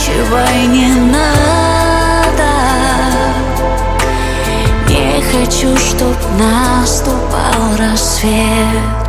заканчивай, не надо. Не хочу, чтоб наступал рассвет.